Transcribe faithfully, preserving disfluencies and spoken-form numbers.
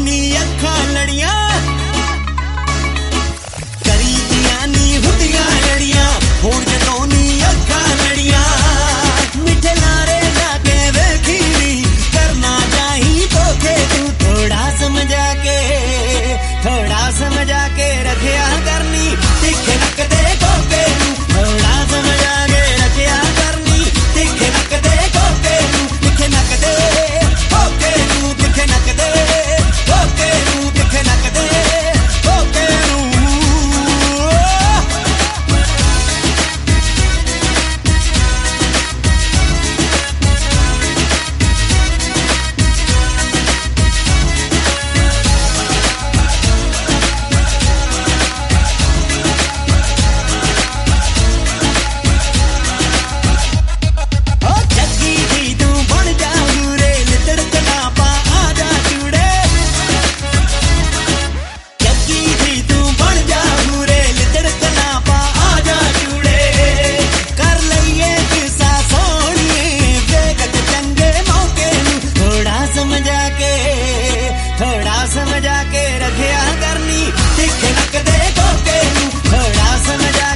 नी अखा लड़िया करी दिया नी हुदिया लड़िया होर जदों नी अखा लड़िया मिठे लारे जाके वेखी नी करना चाही धोखे तू थोड़ा समझा के थोड़ा समझा के रखिया करनी तिखे नक दे धोखे तू थोड़ा समझा के रखिया करनी तिखे नक दे धोखे तू तिखे नक दे धोखे तू तिखे नक दे धोखे तू तिखे नक दे धोखे तू समझा के रखिया करनी तिखे नक दे धोखे तू थोड़ा समझा